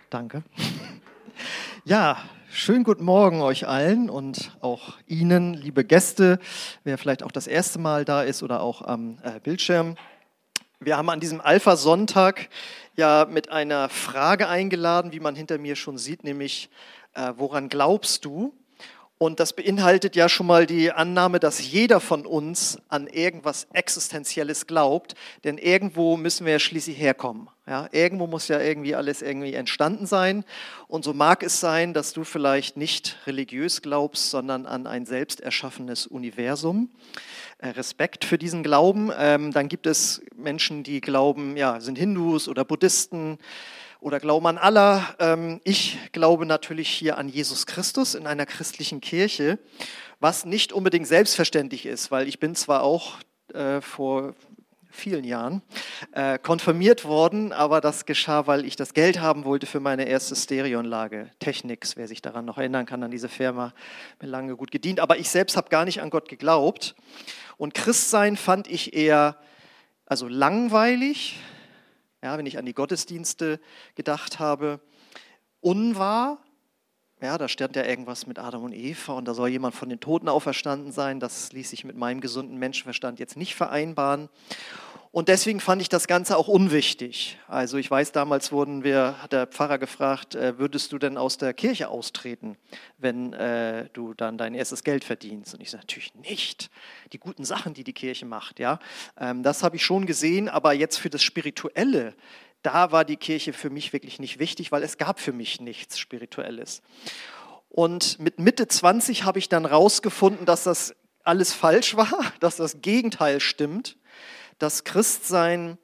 Danke. Ja, schönen guten Morgen euch allen und auch Ihnen, liebe Gäste, wer vielleicht auch das erste Mal da ist oder auch am Bildschirm. Wir haben an diesem Alpha-Sonntag ja mit einer Frage eingeladen, wie man hinter mir schon sieht, nämlich, woran glaubst du? Und das beinhaltet ja schon mal die Annahme, dass jeder von uns an irgendwas Existenzielles glaubt, denn irgendwo müssen wir ja schließlich herkommen. Ja, irgendwo muss ja irgendwie alles irgendwie entstanden sein. Und so mag es sein, dass du vielleicht nicht religiös glaubst, sondern an ein selbst erschaffenes Universum. Respekt für diesen Glauben. Dann gibt es Menschen, die glauben, ja, sind Hindus oder Buddhisten oder glauben an Allah. Ich glaube natürlich hier an Jesus Christus in einer christlichen Kirche, was nicht unbedingt selbstverständlich ist, weil ich bin zwar auch vor vielen Jahren konfirmiert worden, aber das geschah, weil ich das Geld haben wollte für meine erste Stereoanlage. Technics, wer sich daran noch erinnern kann, an diese Firma, mir lange gut gedient. Aber ich selbst habe gar nicht an Gott geglaubt. Und Christsein fand ich eher langweilig, ja, wenn ich an die Gottesdienste gedacht habe, unwahr. Ja, da stand ja irgendwas mit Adam und Eva und da soll jemand von den Toten auferstanden sein. Das ließ sich mit meinem gesunden Menschenverstand jetzt nicht vereinbaren. Und deswegen fand ich das Ganze auch unwichtig. Also ich weiß, damals hat der Pfarrer gefragt, würdest du denn aus der Kirche austreten, wenn du dann dein erstes Geld verdienst? Und ich sage, natürlich nicht. Die guten Sachen, die die Kirche macht, ja, das habe ich schon gesehen, aber jetzt für das Spirituelle, da war die Kirche für mich wirklich nicht wichtig, weil es gab für mich nichts Spirituelles. Und mit Mitte 20 habe ich dann rausgefunden, dass das alles falsch war, dass das Gegenteil stimmt, dass Christsein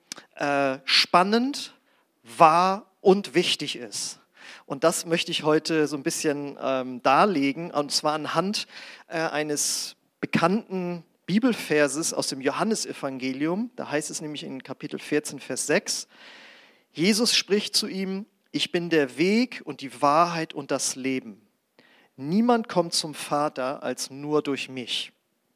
spannend, wahr und wichtig ist. Und das möchte ich heute so ein bisschen darlegen, und zwar anhand eines bekannten Bibelverses aus dem Johannesevangelium. Da heißt es nämlich in Kapitel 14, Vers 6, Jesus spricht zu ihm, ich bin der Weg und die Wahrheit und das Leben. Niemand kommt zum Vater als nur durch mich.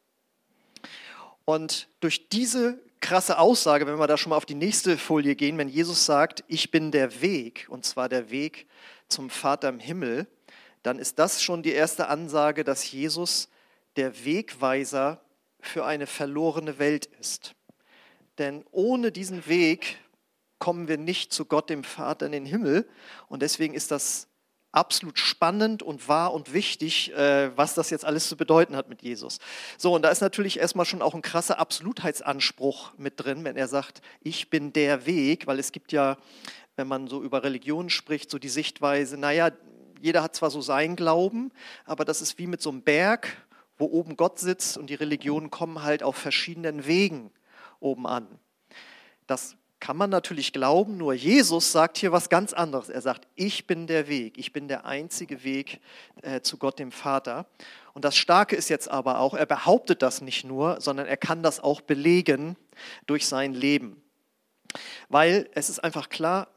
Und durch diese krasse Aussage, wenn wir da schon mal auf die nächste Folie gehen, wenn Jesus sagt, ich bin der Weg, und zwar der Weg zum Vater im Himmel, dann ist das schon die erste Ansage, dass Jesus der Wegweiser für eine verlorene Welt ist. Denn ohne diesen Weg kommen wir nicht zu Gott, dem Vater in den Himmel. Und deswegen ist das absolut spannend und wahr und wichtig, was das jetzt alles zu bedeuten hat mit Jesus. So, und da ist natürlich erstmal schon auch ein krasser Absolutheitsanspruch mit drin, wenn er sagt, ich bin der Weg, weil es gibt ja, wenn man so über Religionen spricht, so die Sichtweise, naja, jeder hat zwar so seinen Glauben, aber das ist wie mit so einem Berg, wo oben Gott sitzt und die Religionen kommen halt auf verschiedenen Wegen oben an. Das kann man natürlich glauben, nur Jesus sagt hier was ganz anderes. Er sagt, ich bin der Weg, ich bin der einzige Weg zu Gott, dem Vater. Und das Starke ist jetzt aber auch, er behauptet das nicht nur, sondern er kann das auch belegen durch sein Leben. Weil es ist einfach klar,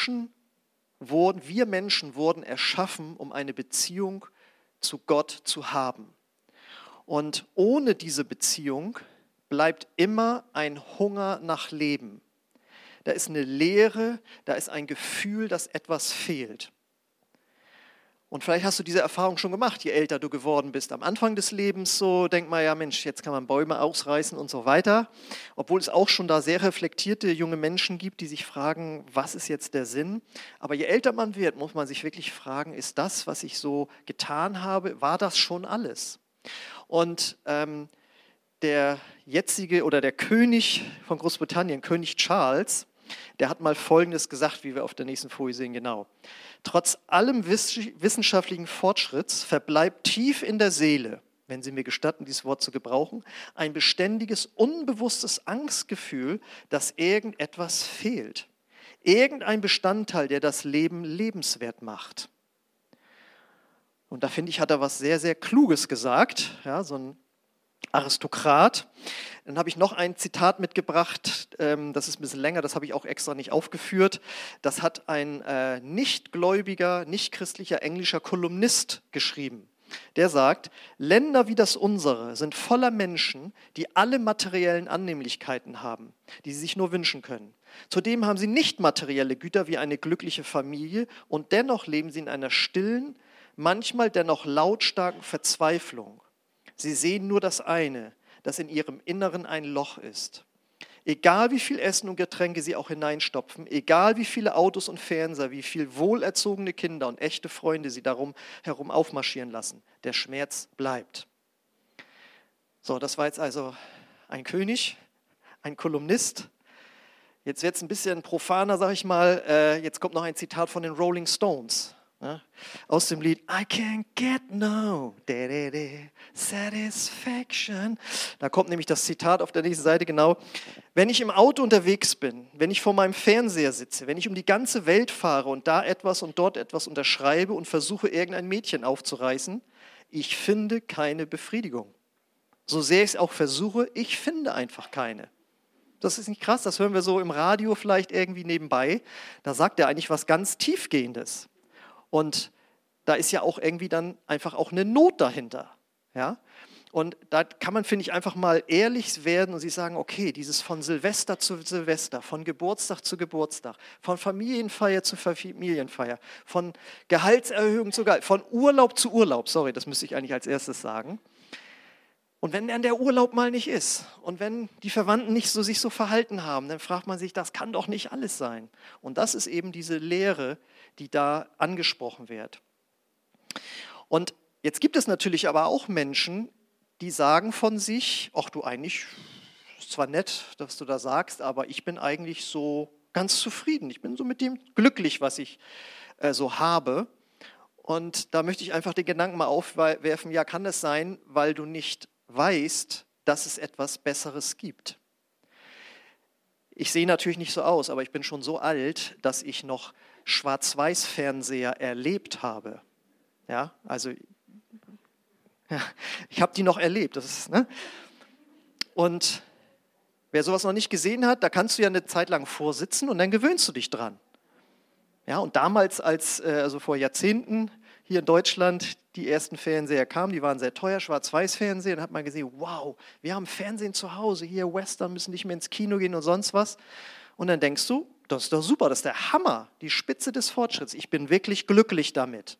wir Menschen wurden erschaffen, um eine Beziehung zu Gott zu haben. Und ohne diese Beziehung bleibt immer ein Hunger nach Leben. Da ist eine Leere, da ist ein Gefühl, dass etwas fehlt. Und vielleicht hast du diese Erfahrung schon gemacht, je älter du geworden bist. Am Anfang des Lebens so denkt man, ja Mensch, jetzt kann man Bäume ausreißen und so weiter. Obwohl es auch schon da sehr reflektierte junge Menschen gibt, die sich fragen, was ist jetzt der Sinn? Aber je älter man wird, muss man sich wirklich fragen, ist das, was ich so getan habe, war das schon alles? Und der jetzige oder der König von Großbritannien, König Charles, der hat mal Folgendes gesagt, wie wir auf der nächsten Folie sehen, genau. Trotz allem wissenschaftlichen Fortschritts verbleibt tief in der Seele, wenn Sie mir gestatten, dieses Wort zu gebrauchen, ein beständiges, unbewusstes Angstgefühl, dass irgendetwas fehlt. Irgendein Bestandteil, der das Leben lebenswert macht. Und da finde ich, hat er was sehr, sehr Kluges gesagt, ja, so ein Aristokrat. Dann habe ich noch ein Zitat mitgebracht, das ist ein bisschen länger, das habe ich auch extra nicht aufgeführt. Das hat ein nichtgläubiger, nichtchristlicher englischer Kolumnist geschrieben. Der sagt, Länder wie das unsere sind voller Menschen, die alle materiellen Annehmlichkeiten haben, die sie sich nur wünschen können. Zudem haben sie nicht materielle Güter wie eine glückliche Familie und dennoch leben sie in einer stillen, manchmal dennoch lautstarken Verzweiflung. Sie sehen nur das eine, dass in ihrem Inneren ein Loch ist. Egal wie viel Essen und Getränke sie auch hineinstopfen, egal wie viele Autos und Fernseher, wie viel wohlerzogene Kinder und echte Freunde sie darum herum aufmarschieren lassen, der Schmerz bleibt. So, das war jetzt also ein König, ein Kolumnist. Jetzt wird es ein bisschen profaner, sag ich mal. Jetzt kommt noch ein Zitat von den Rolling Stones. Aus dem Lied I can't get no satisfaction. Da kommt nämlich das Zitat auf der nächsten Seite genau. Wenn ich im Auto unterwegs bin, wenn ich vor meinem Fernseher sitze, wenn ich um die ganze Welt fahre und da etwas und dort etwas unterschreibe und versuche, irgendein Mädchen aufzureißen, ich finde keine Befriedigung. So sehr ich es auch versuche, ich finde einfach keine. Das ist nicht krass, das hören wir so im Radio vielleicht irgendwie nebenbei. Da sagt er eigentlich was ganz Tiefgehendes. Und da ist ja auch irgendwie dann einfach auch eine Not dahinter. Ja? Und da kann man, finde ich, einfach mal ehrlich werden und sich sagen, okay, dieses von Silvester zu Silvester, von Geburtstag zu Geburtstag, von Familienfeier zu Familienfeier, von Gehaltserhöhung zu Gehalt, von Urlaub zu Urlaub, sorry, das müsste ich eigentlich als erstes sagen. Und wenn dann der Urlaub mal nicht ist und wenn die Verwandten nicht so, sich so verhalten haben, dann fragt man sich, das kann doch nicht alles sein. Und das ist eben diese Lehre, die da angesprochen wird. Und jetzt gibt es natürlich aber auch Menschen, die sagen von sich, ach du, eigentlich ist zwar nett, dass du da sagst, aber ich bin eigentlich so ganz zufrieden. Ich bin so mit dem glücklich, was ich so habe. Und da möchte ich einfach den Gedanken mal aufwerfen, ja, kann es sein, weil du nicht weißt, dass es etwas Besseres gibt. Ich sehe natürlich nicht so aus, aber ich bin schon so alt, dass ich noch Schwarz-Weiß-Fernseher erlebt habe. Ja, also ja, ich habe die noch erlebt. Das ist, ne? Und wer sowas noch nicht gesehen hat, da kannst du ja eine Zeit lang vorsitzen und dann gewöhnst du dich dran. Ja, und damals, also vor Jahrzehnten hier in Deutschland die ersten Fernseher kamen, die waren sehr teuer, Schwarz-Weiß-Fernseher, dann hat man gesehen, wow, wir haben Fernsehen zu Hause, hier Western, müssen nicht mehr ins Kino gehen und sonst was. Und dann denkst du, das ist doch super, das ist der Hammer, die Spitze des Fortschritts, ich bin wirklich glücklich damit.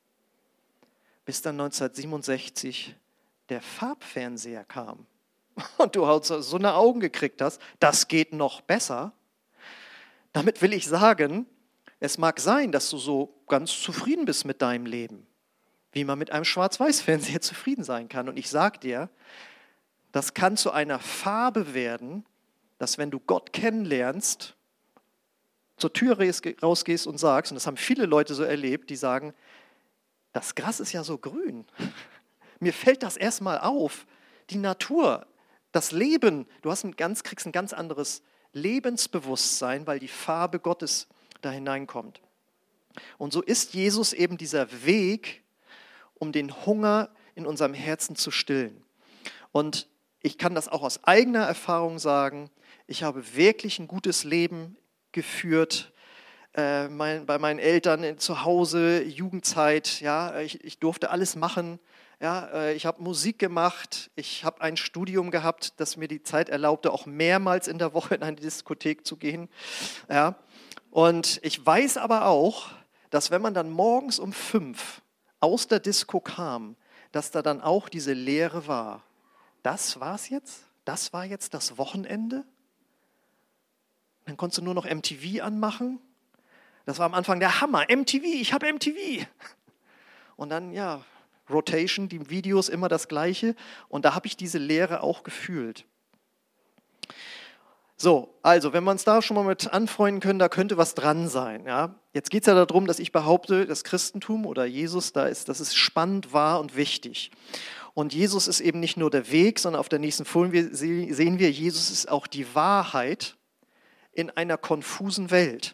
Bis dann 1967 der Farbfernseher kam und du so eine Augen gekriegt hast, das geht noch besser. Damit will ich sagen, es mag sein, dass du so ganz zufrieden bist mit deinem Leben, wie man mit einem Schwarz-Weiß-Fernseher zufrieden sein kann. Und ich sage dir, das kann zu einer Farbe werden, dass wenn du Gott kennenlernst, zur Tür rausgehst und sagst, und das haben viele Leute so erlebt, die sagen, das Gras ist ja so grün. Mir fällt das erstmal auf. Die Natur, das Leben, du kriegst ein ganz anderes Lebensbewusstsein, weil die Farbe Gottes da hineinkommt. Und so ist Jesus eben dieser Weg, um den Hunger in unserem Herzen zu stillen. Und ich kann das auch aus eigener Erfahrung sagen, ich habe wirklich ein gutes Leben geführt, bei meinen Eltern zu Hause, Jugendzeit, ja, ich durfte alles machen, ja, ich habe Musik gemacht, ich habe ein Studium gehabt, das mir die Zeit erlaubte, auch mehrmals in der Woche in eine Diskothek zu gehen, ja. Und ich weiß aber auch, dass wenn man dann morgens um 5 aus der Disco kam, dass da dann auch diese Leere war. Das war's jetzt? Das war jetzt das Wochenende? Dann konntest du nur noch MTV anmachen. Das war am Anfang der Hammer. MTV, ich habe MTV. Und dann, ja, Rotation, die Videos immer das Gleiche. Und da habe ich diese Leere auch gefühlt. So, also, wenn wir uns da schon mal mit anfreunden können, da könnte was dran sein. Ja? Jetzt geht es ja darum, dass ich behaupte, das Christentum oder Jesus, das ist spannend, wahr und wichtig. Und Jesus ist eben nicht nur der Weg, sondern auf der nächsten Folie sehen wir, Jesus ist auch die Wahrheit in einer konfusen Welt.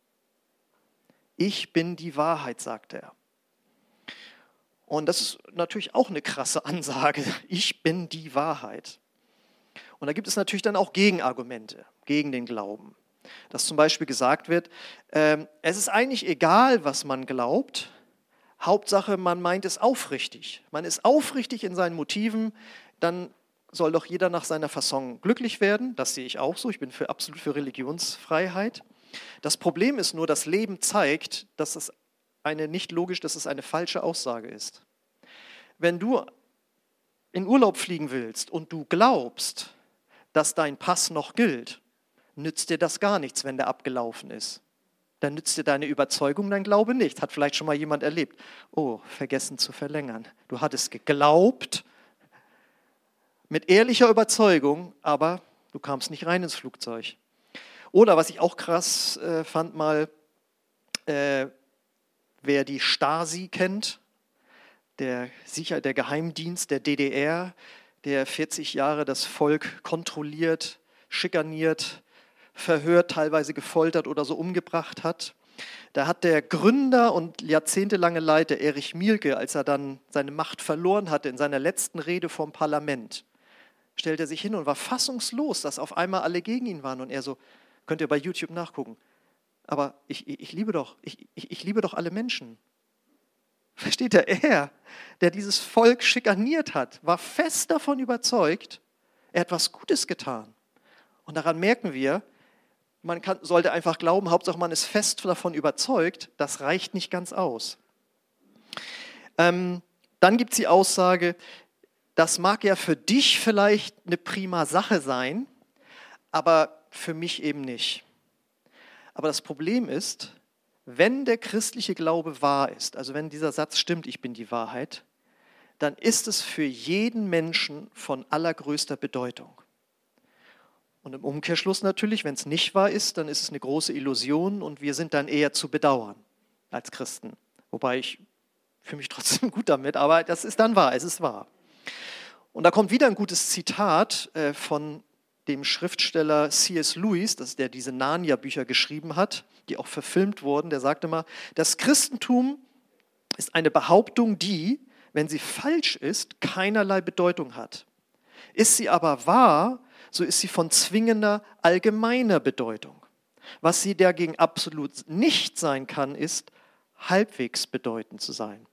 Ich bin die Wahrheit, sagt er. Und das ist natürlich auch eine krasse Ansage. Ich bin die Wahrheit. Und da gibt es natürlich dann auch Gegenargumente gegen den Glauben. Dass zum Beispiel gesagt wird, es ist eigentlich egal, was man glaubt, Hauptsache man meint es aufrichtig. Man ist aufrichtig in seinen Motiven, dann soll doch jeder nach seiner Fasson glücklich werden. Das sehe ich auch so. Ich bin absolut für Religionsfreiheit. Das Problem ist nur, das Leben zeigt, dass es dass es eine falsche Aussage ist. Wenn du in Urlaub fliegen willst und du glaubst, dass dein Pass noch gilt, nützt dir das gar nichts, wenn der abgelaufen ist. Dann nützt dir deine Überzeugung, dein Glaube nicht. Hat vielleicht schon mal jemand erlebt. Oh, vergessen zu verlängern. Du hattest geglaubt, mit ehrlicher Überzeugung, aber du kamst nicht rein ins Flugzeug. Oder was ich auch krass fand mal, wer die Stasi kennt, der Geheimdienst der DDR, der 40 Jahre das Volk kontrolliert, schikaniert, verhört, teilweise gefoltert oder so umgebracht hat. Da hat der Gründer und jahrzehntelange Leiter Erich Mielke, als er dann seine Macht verloren hatte, in seiner letzten Rede vom Parlament, stellte er sich hin und war fassungslos, dass auf einmal alle gegen ihn waren. Und er so, könnt ihr bei YouTube nachgucken, aber ich liebe doch alle Menschen. Versteht ihr? Er, der dieses Volk schikaniert hat, war fest davon überzeugt, er hat was Gutes getan. Und daran merken wir, sollte einfach glauben, Hauptsache man ist fest davon überzeugt, das reicht nicht ganz aus. Dann gibt es die Aussage, das mag ja für dich vielleicht eine prima Sache sein, aber für mich eben nicht. Aber das Problem ist, wenn der christliche Glaube wahr ist, also wenn dieser Satz stimmt, ich bin die Wahrheit, dann ist es für jeden Menschen von allergrößter Bedeutung. Und im Umkehrschluss natürlich, wenn es nicht wahr ist, dann ist es eine große Illusion und wir sind dann eher zu bedauern als Christen. Wobei ich fühle mich trotzdem gut damit, aber das ist dann wahr, es ist wahr. Und da kommt wieder ein gutes Zitat von dem Schriftsteller C.S. Lewis, der diese Narnia-Bücher geschrieben hat, die auch verfilmt wurden. Der sagte mal, das Christentum ist eine Behauptung, die, wenn sie falsch ist, keinerlei Bedeutung hat. Ist sie aber wahr, so ist sie von zwingender allgemeiner Bedeutung. Was sie dagegen absolut nicht sein kann, ist, halbwegs bedeutend zu sein.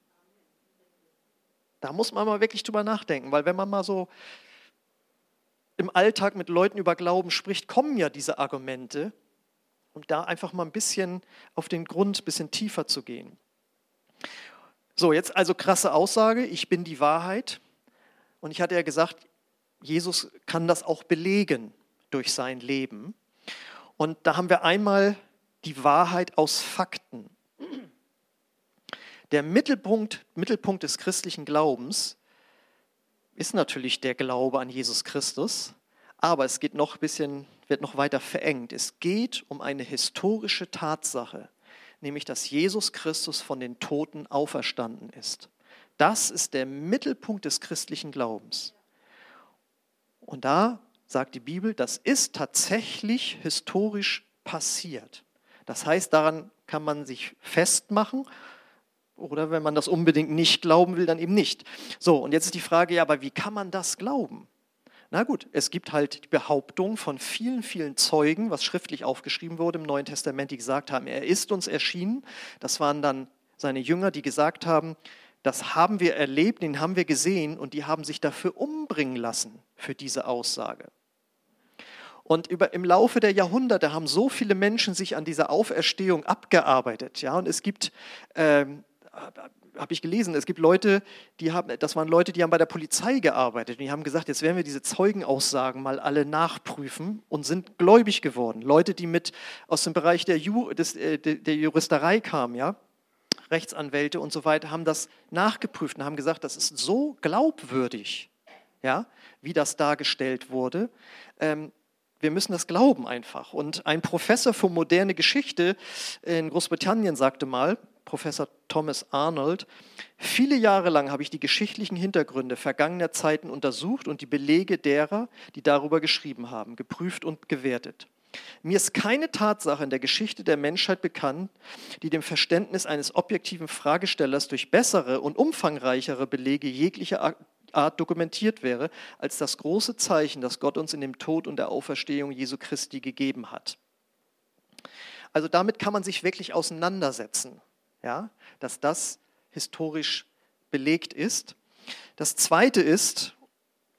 Da muss man mal wirklich drüber nachdenken, weil wenn man mal so im Alltag mit Leuten über Glauben spricht, kommen ja diese Argumente, um da einfach mal ein bisschen auf den Grund, ein bisschen tiefer zu gehen. So, jetzt also krasse Aussage, ich bin die Wahrheit. Und ich hatte ja gesagt, Jesus kann das auch belegen durch sein Leben. Und da haben wir einmal die Wahrheit aus Fakten. Der Mittelpunkt des christlichen Glaubens ist natürlich der Glaube an Jesus Christus, aber es wird noch weiter verengt. Es geht um eine historische Tatsache, nämlich dass Jesus Christus von den Toten auferstanden ist. Das ist der Mittelpunkt des christlichen Glaubens. Und da sagt die Bibel, das ist tatsächlich historisch passiert. Das heißt, daran kann man sich festmachen. Oder wenn man das unbedingt nicht glauben will, dann eben nicht. So, und jetzt ist die Frage, ja, aber wie kann man das glauben? Na gut, es gibt halt die Behauptung von vielen, vielen Zeugen, was schriftlich aufgeschrieben wurde im Neuen Testament, die gesagt haben, er ist uns erschienen. Das waren dann seine Jünger, die gesagt haben, das haben wir erlebt, den haben wir gesehen und die haben sich dafür umbringen lassen, für diese Aussage. Und im Laufe der Jahrhunderte haben so viele Menschen sich an dieser Auferstehung abgearbeitet. Ja? Und es gibt, habe ich gelesen, es gibt Leute, das waren Leute, die haben bei der Polizei gearbeitet. Und die haben gesagt, jetzt werden wir diese Zeugenaussagen mal alle nachprüfen und sind gläubig geworden. Leute, die aus dem Bereich der Juristerei kamen, ja? Rechtsanwälte und so weiter, haben das nachgeprüft und haben gesagt, das ist so glaubwürdig, ja, wie das dargestellt wurde. Wir müssen das glauben einfach. Und ein Professor für moderne Geschichte in Großbritannien sagte mal, Professor Thomas Arnold, viele Jahre lang habe ich die geschichtlichen Hintergründe vergangener Zeiten untersucht und die Belege derer, die darüber geschrieben haben, geprüft und gewertet. Mir ist keine Tatsache in der Geschichte der Menschheit bekannt, die dem Verständnis eines objektiven Fragestellers durch bessere und umfangreichere Belege jeglicher Art dokumentiert wäre, als das große Zeichen, das Gott uns in dem Tod und der Auferstehung Jesu Christi gegeben hat. Also damit kann man sich wirklich auseinandersetzen, ja, dass das historisch belegt ist. Das Zweite ist,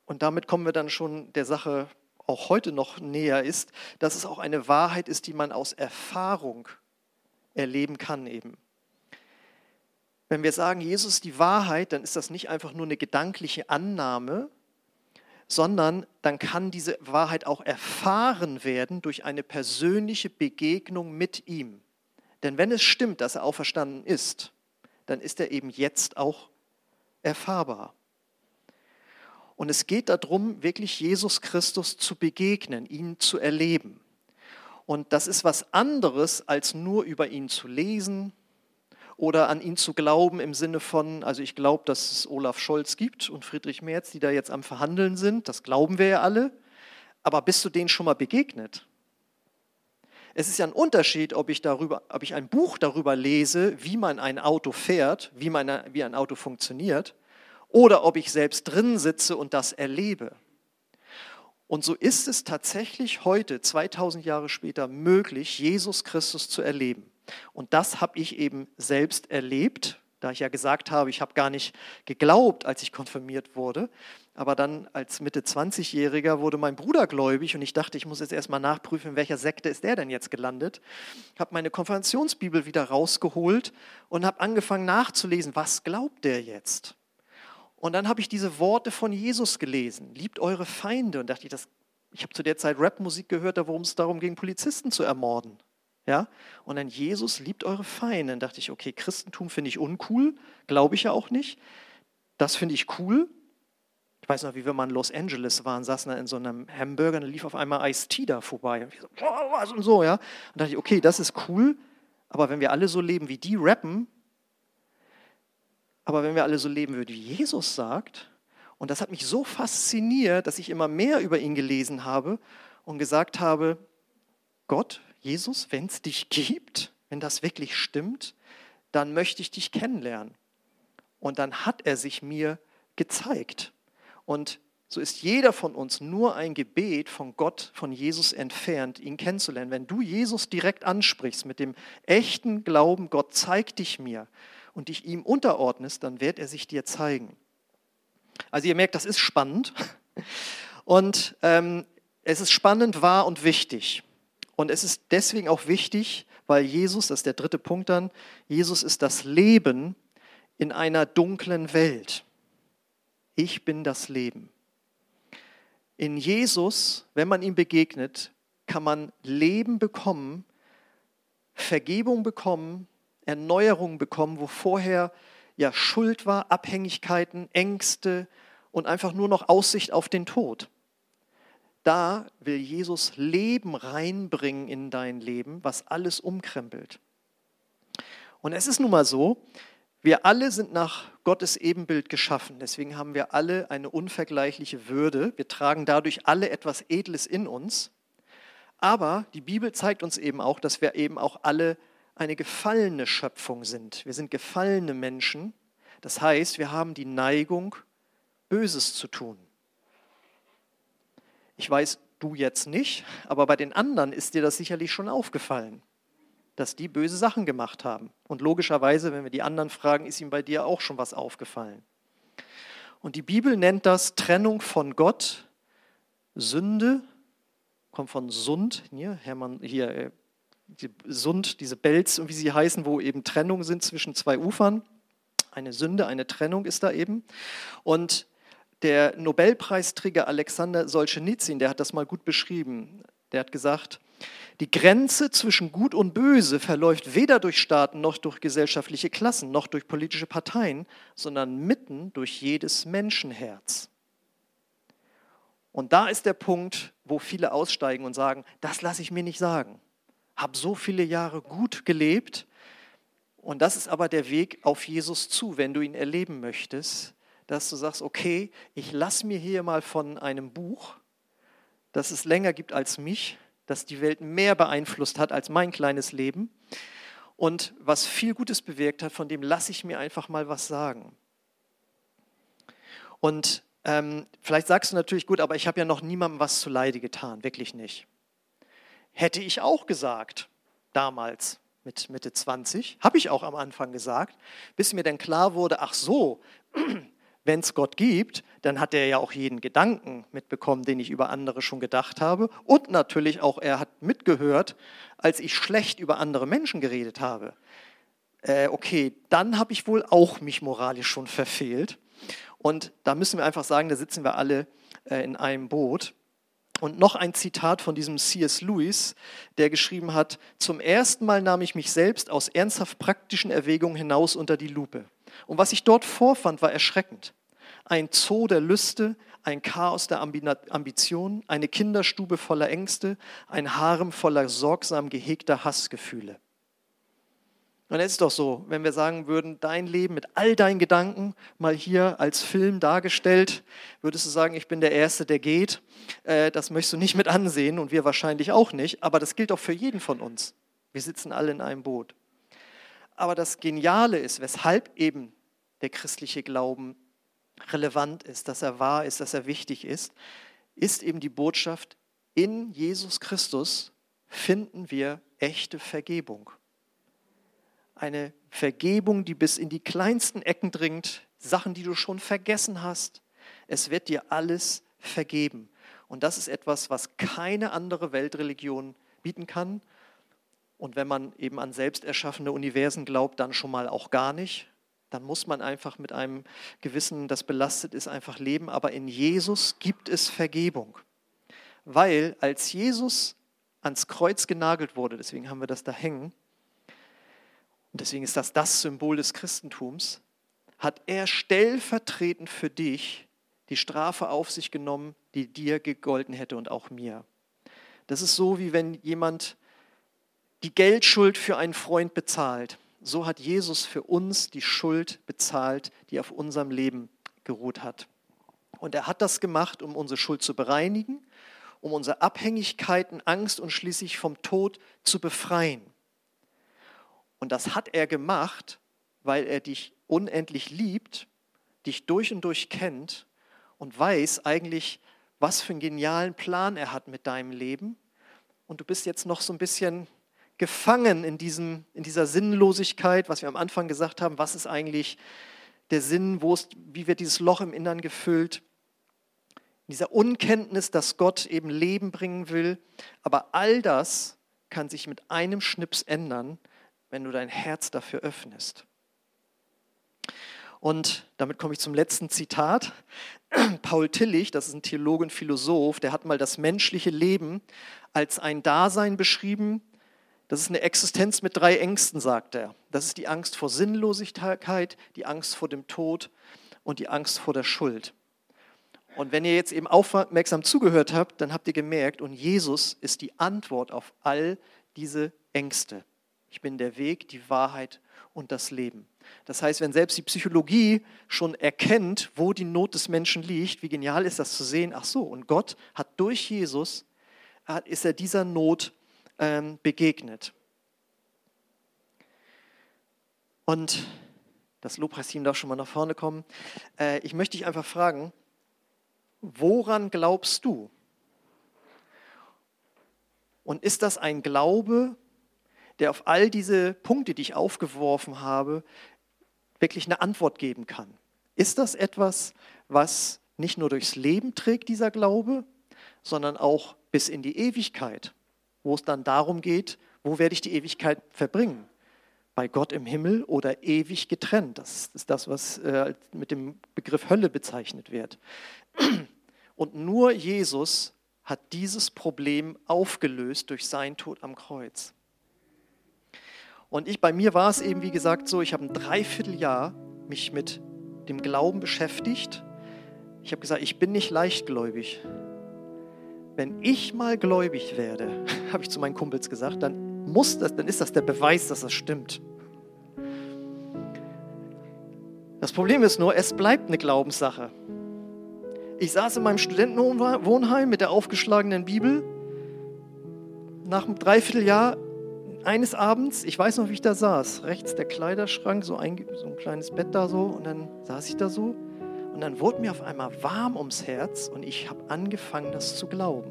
und damit kommen wir dann schon der Sache auch heute noch näher, ist, dass es auch eine Wahrheit ist, die man aus Erfahrung erleben kann eben. Wenn wir sagen, Jesus ist die Wahrheit, dann ist das nicht einfach nur eine gedankliche Annahme, sondern dann kann diese Wahrheit auch erfahren werden durch eine persönliche Begegnung mit ihm. Denn wenn es stimmt, dass er auferstanden ist, dann ist er eben jetzt auch erfahrbar. Und es geht darum, wirklich Jesus Christus zu begegnen, ihn zu erleben. Und das ist was anderes, als nur über ihn zu lesen oder an ihn zu glauben im Sinne von, also ich glaube, dass es Olaf Scholz gibt und Friedrich Merz, die da jetzt am Verhandeln sind, das glauben wir ja alle, aber bist du denen schon mal begegnet? Es ist ja ein Unterschied, ob ich ein Buch darüber lese, wie man ein Auto fährt, wie ein Auto funktioniert, oder ob ich selbst drin sitze und das erlebe. Und so ist es tatsächlich heute, 2000 Jahre später, möglich, Jesus Christus zu erleben. Und das habe ich eben selbst erlebt, da ich ja gesagt habe, ich habe gar nicht geglaubt, als ich konfirmiert wurde. Aber dann als Mitte-20-Jähriger wurde mein Bruder gläubig und ich dachte, ich muss jetzt erstmal nachprüfen, in welcher Sekte ist der denn jetzt gelandet. Ich habe meine Konfirmationsbibel wieder rausgeholt und habe angefangen nachzulesen, was glaubt der jetzt? Und dann habe ich diese Worte von Jesus gelesen, liebt eure Feinde. Und dachte ich habe zu der Zeit Rapmusik gehört, worum es darum ging, Polizisten zu ermorden. Ja? Und dann Jesus liebt eure Feinde. Dann dachte ich, okay, Christentum finde ich uncool, glaube ich ja auch nicht. Das finde ich cool. Ich weiß noch, wie wir mal in Los Angeles waren, saßen da in so einem Hamburger, und dann lief auf einmal Ice-T da vorbei. Und ich so, oh, was und so, ja. Und dachte ich, okay, das ist cool, aber wenn wir alle so leben, wie die rappen, aber wenn wir alle so leben würden, wie Jesus sagt, und das hat mich so fasziniert, dass ich immer mehr über ihn gelesen habe und gesagt habe, Gott, Jesus, wenn es dich gibt, wenn das wirklich stimmt, dann möchte ich dich kennenlernen. Und dann hat er sich mir gezeigt. Und so ist jeder von uns nur ein Gebet von Gott, von Jesus entfernt, ihn kennenzulernen. Wenn du Jesus direkt ansprichst mit dem echten Glauben, Gott zeigt dich mir, und dich ihm unterordnest, dann wird er sich dir zeigen. Also ihr merkt, das ist spannend. Und es ist spannend, wahr und wichtig. Und es ist deswegen auch wichtig, weil Jesus, das ist der dritte Punkt dann, Jesus ist das Leben in einer dunklen Welt. Ich bin das Leben. In Jesus, wenn man ihm begegnet, kann man Leben bekommen, Vergebung bekommen, Erneuerung bekommen, wo vorher ja Schuld war, Abhängigkeiten, Ängste und einfach nur noch Aussicht auf den Tod. Da will Jesus Leben reinbringen in dein Leben, was alles umkrempelt. Und es ist nun mal so, wir alle sind nach Gottes Ebenbild geschaffen. Deswegen haben wir alle eine unvergleichliche Würde. Wir tragen dadurch alle etwas Edles in uns. Aber die Bibel zeigt uns eben auch, dass wir eben auch alle eine gefallene Schöpfung sind. Wir sind gefallene Menschen. Das heißt, wir haben die Neigung, Böses zu tun. Ich weiß, du jetzt nicht, aber bei den anderen ist dir das sicherlich schon aufgefallen, dass die böse Sachen gemacht haben. Und logischerweise, wenn wir die anderen fragen, ist ihm bei dir auch schon was aufgefallen. Und die Bibel nennt das Trennung von Gott, Sünde, kommt von Sund, Sund, diese Belz und wie sie heißen, wo eben Trennungen sind zwischen zwei Ufern. Eine Sünde, eine Trennung ist da eben. Und der Nobelpreisträger Alexander Solschenizyn, der hat das mal gut beschrieben. Der hat gesagt, die Grenze zwischen Gut und Böse verläuft weder durch Staaten noch durch gesellschaftliche Klassen noch durch politische Parteien, sondern mitten durch jedes Menschenherz. Und da ist der Punkt, wo viele aussteigen und sagen, das lasse ich mir nicht sagen. Habe so viele Jahre gut gelebt und das ist aber der Weg auf Jesus zu, wenn du ihn erleben möchtest, dass du sagst, okay, ich lasse mir hier mal von einem Buch, das es länger gibt als mich, das die Welt mehr beeinflusst hat als mein kleines Leben und was viel Gutes bewirkt hat, von dem lasse ich mir einfach mal was sagen. Und vielleicht sagst du natürlich, gut, aber ich habe ja noch niemandem was zuleide getan, wirklich nicht. Hätte ich auch gesagt, damals mit Mitte 20, habe ich auch am Anfang gesagt, bis mir dann klar wurde, ach so, wenn es Gott gibt, dann hat er ja auch jeden Gedanken mitbekommen, den ich über andere schon gedacht habe. Und natürlich auch, er hat mitgehört, als ich schlecht über andere Menschen geredet habe. Okay, dann habe ich wohl auch mich moralisch schon verfehlt. Und da müssen wir einfach sagen, da sitzen wir alle in einem Boot. Und noch ein Zitat von diesem C.S. Lewis, der geschrieben hat: Zum ersten Mal nahm ich mich selbst aus ernsthaft praktischen Erwägungen hinaus unter die Lupe. Und was ich dort vorfand, war erschreckend. Ein Zoo der Lüste, ein Chaos der Ambitionen, eine Kinderstube voller Ängste, ein Harem voller sorgsam gehegter Hassgefühle. Und es ist doch so, wenn wir sagen würden, dein Leben mit all deinen Gedanken mal hier als Film dargestellt, würdest du sagen, ich bin der Erste, der geht. Das möchtest du nicht mit ansehen und wir wahrscheinlich auch nicht, aber das gilt auch für jeden von uns. Wir sitzen alle in einem Boot. Aber das Geniale ist, weshalb eben der christliche Glauben relevant ist, dass er wahr ist, dass er wichtig ist eben die Botschaft, in Jesus Christus finden wir echte Vergebung. Eine Vergebung, die bis in die kleinsten Ecken dringt, Sachen, die du schon vergessen hast. Es wird dir alles vergeben. Und das ist etwas, was keine andere Weltreligion bieten kann. Und wenn man eben an selbst erschaffene Universen glaubt, dann schon mal auch gar nicht. Dann muss man einfach mit einem Gewissen, das belastet ist, einfach leben. Aber in Jesus gibt es Vergebung. Weil als Jesus ans Kreuz genagelt wurde, deswegen haben wir das da hängen, und deswegen ist das Symbol des Christentums, hat er stellvertretend für dich die Strafe auf sich genommen, die dir gegolten hätte und auch mir. Das ist so, wie wenn jemand die Geldschuld für einen Freund bezahlt. So hat Jesus für uns die Schuld bezahlt, die auf unserem Leben geruht hat. Und er hat das gemacht, um unsere Schuld zu bereinigen, um unsere Abhängigkeiten, Angst und schließlich vom Tod zu befreien. Und das hat er gemacht, weil er dich unendlich liebt, dich durch und durch kennt und weiß eigentlich, was für einen genialen Plan er hat mit deinem Leben. Und du bist jetzt noch so ein bisschen gefangen in dieser Sinnlosigkeit, was wir am Anfang gesagt haben. Was ist eigentlich der Sinn? Wie wird dieses Loch im Innern gefüllt? In dieser Unkenntnis, dass Gott eben Leben bringen will. Aber all das kann sich mit einem Schnips ändern, wenn du dein Herz dafür öffnest. Und damit komme ich zum letzten Zitat. Paul Tillich, das ist ein Theologe und Philosoph, der hat mal das menschliche Leben als ein Dasein beschrieben. Das ist eine Existenz mit 3 Ängsten, sagt er. Das ist die Angst vor Sinnlosigkeit, die Angst vor dem Tod und die Angst vor der Schuld. Und wenn ihr jetzt eben aufmerksam zugehört habt, dann habt ihr gemerkt, und Jesus ist die Antwort auf all diese Ängste. Ich bin der Weg, die Wahrheit und das Leben. Das heißt, wenn selbst die Psychologie schon erkennt, wo die Not des Menschen liegt, wie genial ist das zu sehen, ach so, und Gott hat durch Jesus, ist er dieser Not begegnet. Und das Lobpreisteam darf schon mal nach vorne kommen. Ich möchte dich einfach fragen, woran glaubst du? Und ist das ein Glaube, der auf all diese Punkte, die ich aufgeworfen habe, wirklich eine Antwort geben kann? Ist das etwas, was nicht nur durchs Leben trägt, dieser Glaube, sondern auch bis in die Ewigkeit, wo es dann darum geht, wo werde ich die Ewigkeit verbringen? Bei Gott im Himmel oder ewig getrennt? Das ist das, was mit dem Begriff Hölle bezeichnet wird. Und nur Jesus hat dieses Problem aufgelöst durch seinen Tod am Kreuz. Und bei mir war es eben, wie gesagt, so, ich habe ein Dreivierteljahr mich mit dem Glauben beschäftigt. Ich habe gesagt, ich bin nicht leichtgläubig. Wenn ich mal gläubig werde, habe ich zu meinen Kumpels gesagt, dann ist das der Beweis, dass das stimmt. Das Problem ist nur, es bleibt eine Glaubenssache. Ich saß in meinem Studentenwohnheim mit der aufgeschlagenen Bibel. Nach einem Dreivierteljahr eines Abends, ich weiß noch, wie ich da saß, rechts der Kleiderschrank, so ein kleines Bett da so, und dann saß ich da so und dann wurde mir auf einmal warm ums Herz und ich habe angefangen, das zu glauben.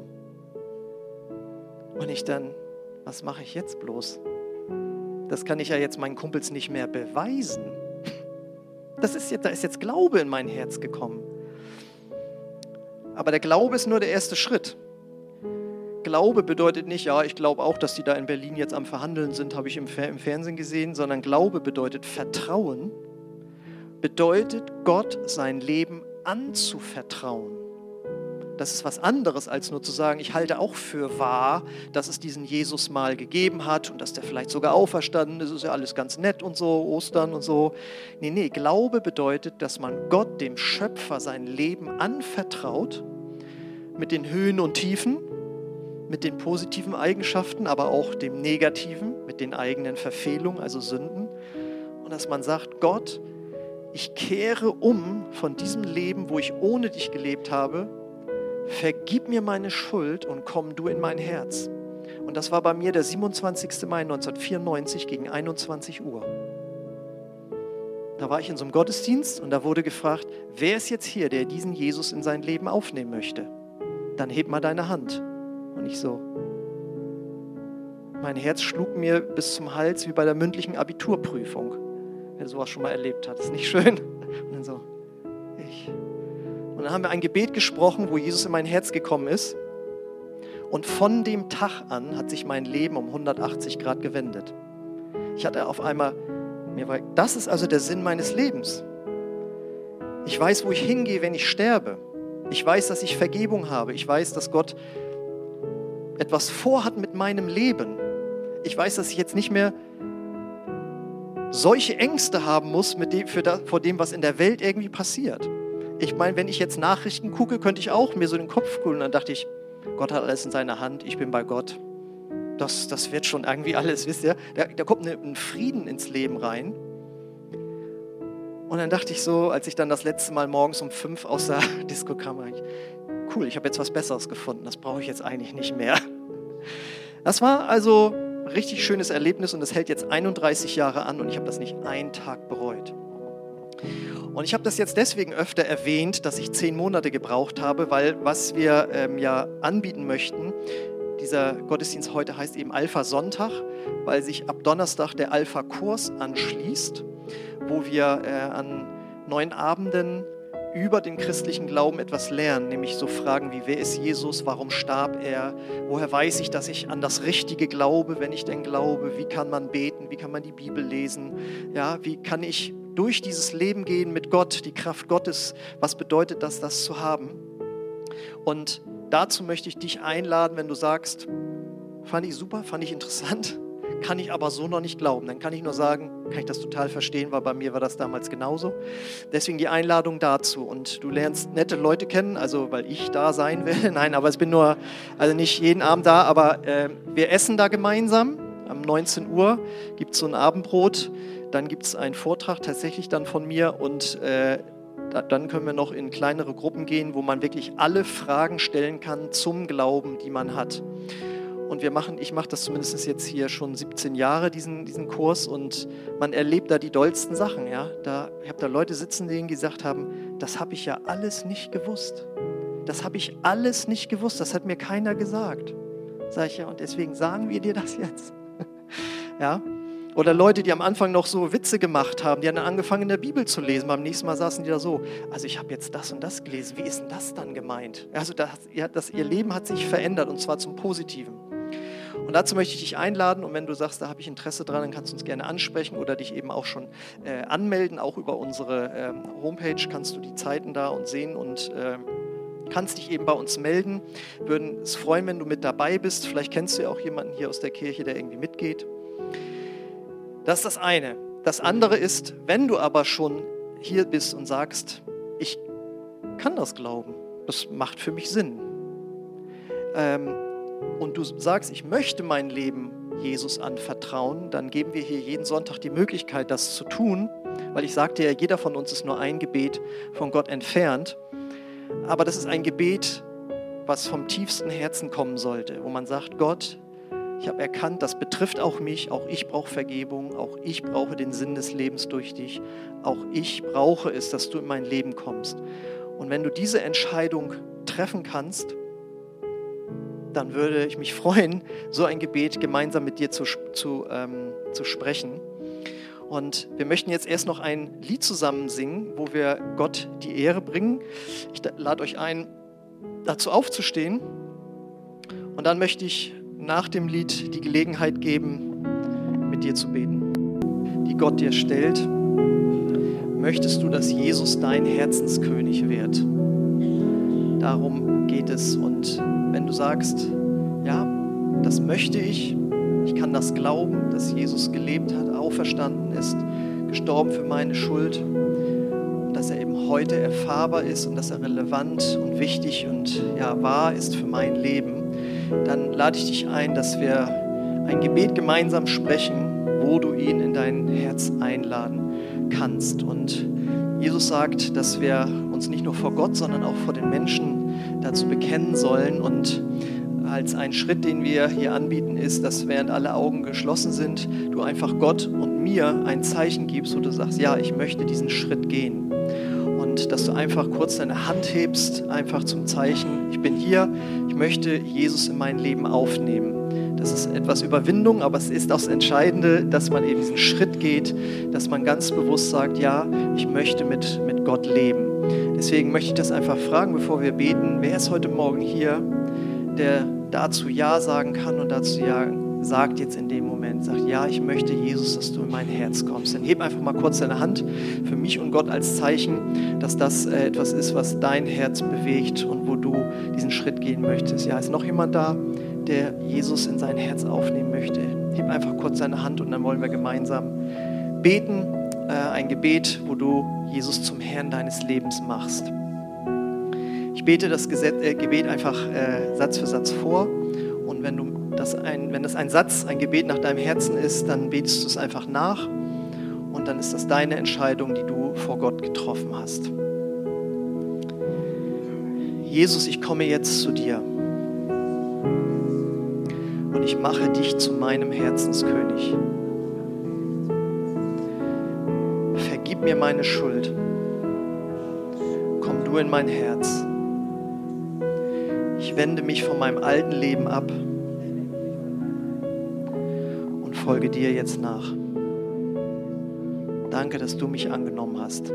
Und ich dann, was mache ich jetzt bloß? Das kann ich ja jetzt meinen Kumpels nicht mehr beweisen. da ist jetzt Glaube in mein Herz gekommen. Aber der Glaube ist nur der erste Schritt. Glaube bedeutet nicht, ja, ich glaube auch, dass die da in Berlin jetzt am Verhandeln sind, habe ich im Fernsehen gesehen, sondern Glaube bedeutet Vertrauen, bedeutet Gott sein Leben anzuvertrauen. Das ist was anderes, als nur zu sagen, ich halte auch für wahr, dass es diesen Jesus mal gegeben hat und dass der vielleicht sogar auferstanden ist, ist ja alles ganz nett und so, Ostern und so. Nee, Glaube bedeutet, dass man Gott, dem Schöpfer, sein Leben anvertraut, mit den Höhen und Tiefen, mit den positiven Eigenschaften, aber auch dem Negativen, mit den eigenen Verfehlungen, also Sünden. Und dass man sagt, Gott, ich kehre um von diesem Leben, wo ich ohne dich gelebt habe, vergib mir meine Schuld und komm du in mein Herz. Und das war bei mir der 27. Mai 1994 gegen 21 Uhr. Da war ich in so einem Gottesdienst und da wurde gefragt, wer ist jetzt hier, der diesen Jesus in sein Leben aufnehmen möchte? Dann heb mal deine Hand. Und ich so. Mein Herz schlug mir bis zum Hals wie bei der mündlichen Abiturprüfung. Wer sowas schon mal erlebt hat, ist nicht schön. Und dann so, ich. Und dann haben wir ein Gebet gesprochen, wo Jesus in mein Herz gekommen ist. Und von dem Tag an hat sich mein Leben um 180 Grad gewendet. Ich hatte auf einmal, das ist also der Sinn meines Lebens. Ich weiß, wo ich hingehe, wenn ich sterbe. Ich weiß, dass ich Vergebung habe. Ich weiß, dass Gott etwas vorhat mit meinem Leben. Ich weiß, dass ich jetzt nicht mehr solche Ängste haben muss vor dem, was in der Welt irgendwie passiert. Ich meine, wenn ich jetzt Nachrichten gucke, könnte ich auch mir so den Kopf kühlen. Dann dachte ich, Gott hat alles in seiner Hand, ich bin bei Gott. Das wird schon irgendwie alles, wisst ihr? Da kommt ein Frieden ins Leben rein. Und dann dachte ich so, als ich dann das letzte Mal morgens um 5 aus der Disco kam, cool, ich habe jetzt was Besseres gefunden, das brauche ich jetzt eigentlich nicht mehr. Das war also ein richtig schönes Erlebnis und das hält jetzt 31 Jahre an und ich habe das nicht einen Tag bereut. Und ich habe das jetzt deswegen öfter erwähnt, dass ich 10 Monate gebraucht habe, weil was wir ja anbieten möchten, dieser Gottesdienst heute heißt eben Alpha-Sonntag, weil sich ab Donnerstag der Alpha-Kurs anschließt, wo wir an 9 Abenden über den christlichen Glauben etwas lernen, nämlich so Fragen wie, wer ist Jesus, warum starb er, woher weiß ich, dass ich an das Richtige glaube, wenn ich denn glaube, wie kann man beten, wie kann man die Bibel lesen, ja, wie kann ich durch dieses Leben gehen mit Gott, die Kraft Gottes, was bedeutet das zu haben? Und dazu möchte ich dich einladen, wenn du sagst, fand ich super, fand ich interessant, kann ich aber so noch nicht glauben. Dann kann ich nur sagen, kann ich das total verstehen, weil bei mir war das damals genauso. Deswegen die Einladung dazu. Und du lernst nette Leute kennen, also weil ich da sein will. Nein, aber also nicht jeden Abend da, aber wir essen da gemeinsam. Am 19 Uhr gibt es so ein Abendbrot. Dann gibt es einen Vortrag tatsächlich dann von mir und dann können wir noch in kleinere Gruppen gehen, wo man wirklich alle Fragen stellen kann zum Glauben, die man hat. Und ich mache das zumindest jetzt hier schon 17 Jahre, diesen Kurs, und man erlebt da die dollsten Sachen. Ja? Ich habe da Leute sitzen, die gesagt haben, das habe ich ja alles nicht gewusst. Das habe ich alles nicht gewusst, das hat mir keiner gesagt. Sag ich ja, und deswegen sagen wir dir das jetzt. Ja? Oder Leute, die am Anfang noch so Witze gemacht haben, die haben dann angefangen in der Bibel zu lesen. Beim nächsten Mal saßen die da so, also ich habe jetzt das und das gelesen, wie ist denn das dann gemeint? Also ihr Leben hat sich verändert und zwar zum Positiven. Und dazu möchte ich dich einladen und wenn du sagst, da habe ich Interesse dran, dann kannst du uns gerne ansprechen oder dich eben auch schon anmelden. Auch über unsere Homepage kannst du die Zeiten da und sehen und kannst dich eben bei uns melden. Wir würden es freuen, wenn du mit dabei bist. Vielleicht kennst du ja auch jemanden hier aus der Kirche, der irgendwie mitgeht. Das ist das eine. Das andere ist, wenn du aber schon hier bist und sagst, ich kann das glauben, das macht für mich Sinn. Und du sagst, ich möchte mein Leben Jesus anvertrauen, dann geben wir hier jeden Sonntag die Möglichkeit, das zu tun, weil ich sagte ja, jeder von uns ist nur ein Gebet von Gott entfernt. Aber das ist ein Gebet, was vom tiefsten Herzen kommen sollte, wo man sagt, Gott, ich habe erkannt, das betrifft auch mich, auch ich brauche Vergebung, auch ich brauche den Sinn des Lebens durch dich, auch ich brauche es, dass du in mein Leben kommst. Und wenn du diese Entscheidung treffen kannst, dann würde ich mich freuen, so ein Gebet gemeinsam mit dir zu sprechen. Und wir möchten jetzt erst noch ein Lied zusammen singen, wo wir Gott die Ehre bringen. Ich lade euch ein, dazu aufzustehen. Und dann möchte ich nach dem Lied die Gelegenheit geben, mit dir zu beten, die Gott dir stellt. Möchtest du, dass Jesus dein Herzenskönig wird? Darum geht es. Und wenn du sagst, ja, das möchte ich kann das glauben, dass Jesus gelebt hat, auferstanden ist, gestorben für meine Schuld und dass er eben heute erfahrbar ist und dass er relevant und wichtig und ja, wahr ist für mein Leben, dann lade ich dich ein, dass wir ein Gebet gemeinsam sprechen, wo du ihn in dein Herz einladen kannst. Und Jesus sagt, dass wir uns nicht nur vor Gott, sondern auch vor den Menschen dazu bekennen sollen. Und als ein Schritt, den wir hier anbieten, ist, dass während alle Augen geschlossen sind, du einfach Gott und mir ein Zeichen gibst, wo du sagst, ja, ich möchte diesen Schritt gehen. Und dass du einfach kurz deine Hand hebst, einfach zum Zeichen, ich bin hier, ich möchte Jesus in mein Leben aufnehmen. Das ist etwas Überwindung, aber es ist auch das Entscheidende, dass man eben diesen Schritt geht, dass man ganz bewusst sagt, ja, ich möchte mit Gott leben. Deswegen möchte ich das einfach fragen, bevor wir beten, wer ist heute Morgen hier, der dazu Ja sagen kann und dazu Ja sagt jetzt in dem Moment, sagt, ja, ich möchte, Jesus, dass du in mein Herz kommst. Dann heb einfach mal kurz deine Hand für mich und Gott als Zeichen, dass das etwas ist, was dein Herz bewegt und wo du diesen Schritt gehen möchtest. Ja, ist noch jemand da, der Jesus in sein Herz aufnehmen möchte? Heb einfach kurz deine Hand und dann wollen wir gemeinsam beten, ein Gebet, wo du Jesus zum Herrn deines Lebens machst. Ich bete das Gebet einfach Satz für Satz vor und wenn das ein Satz, ein Gebet nach deinem Herzen ist, dann betest du es einfach nach und dann ist das deine Entscheidung, die du vor Gott getroffen hast. Jesus, ich komme jetzt zu dir und ich mache dich zu meinem Herzenskönig. Vergib mir meine Schuld. Komm du in mein Herz. Ich wende mich von meinem alten Leben ab und folge dir jetzt nach. Danke, dass du mich angenommen hast.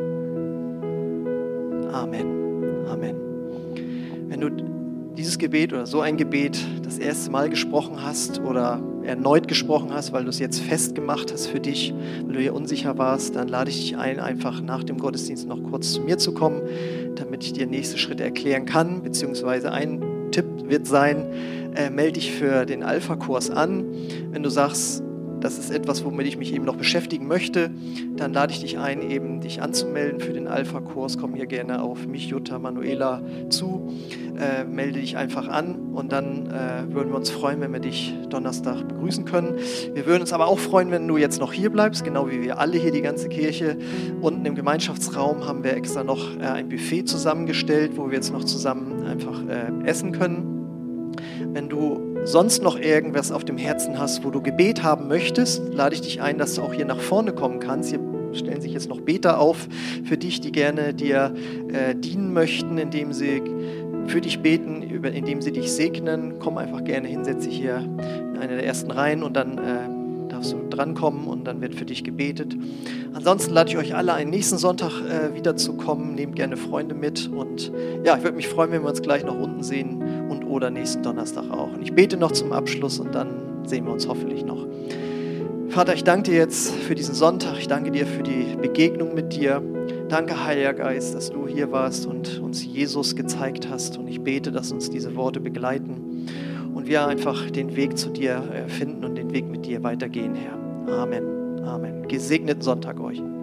Amen. Amen. Wenn du dieses Gebet oder so ein Gebet das erste Mal gesprochen hast oder erneut gesprochen hast, weil du es jetzt festgemacht hast für dich, weil du hier unsicher warst, dann lade ich dich ein, einfach nach dem Gottesdienst noch kurz zu mir zu kommen, damit ich dir nächste Schritte erklären kann, beziehungsweise ein Tipp wird sein, melde dich für den Alpha-Kurs an. Wenn du sagst, das ist etwas, womit ich mich eben noch beschäftigen möchte, dann lade ich dich ein, eben dich anzumelden für den Alpha-Kurs. Komm hier gerne auf mich, Jutta, Manuela zu. Melde dich einfach an und dann würden wir uns freuen, wenn wir dich Donnerstag begrüßen können. Wir würden uns aber auch freuen, wenn du jetzt noch hier bleibst, genau wie wir alle hier, die ganze Kirche. Unten im Gemeinschaftsraum haben wir extra noch ein Buffet zusammengestellt, wo wir jetzt noch zusammen einfach essen können. Wenn du sonst noch irgendwas auf dem Herzen hast, wo du Gebet haben möchtest, lade ich dich ein, dass du auch hier nach vorne kommen kannst. Hier stellen sich jetzt noch Beter auf für dich, die gerne dir dienen möchten, indem sie für dich beten, indem sie dich segnen. Komm einfach gerne hin, setz dich hier in eine der ersten Reihen und dann darfst du drankommen und dann wird für dich gebetet. Ansonsten lade ich euch alle ein, nächsten Sonntag wiederzukommen. Nehmt gerne Freunde mit und ja, ich würde mich freuen, wenn wir uns gleich noch unten sehen und oder nächsten Donnerstag auch. Und ich bete noch zum Abschluss und dann sehen wir uns hoffentlich noch. Vater, ich danke dir jetzt für diesen Sonntag. Ich danke dir für die Begegnung mit dir. Danke, Heiliger Geist, dass du hier warst und uns Jesus gezeigt hast. Und ich bete, dass uns diese Worte begleiten und wir einfach den Weg zu dir finden und den Weg mit dir weitergehen, Herr. Amen. Amen. Gesegneten Sonntag euch.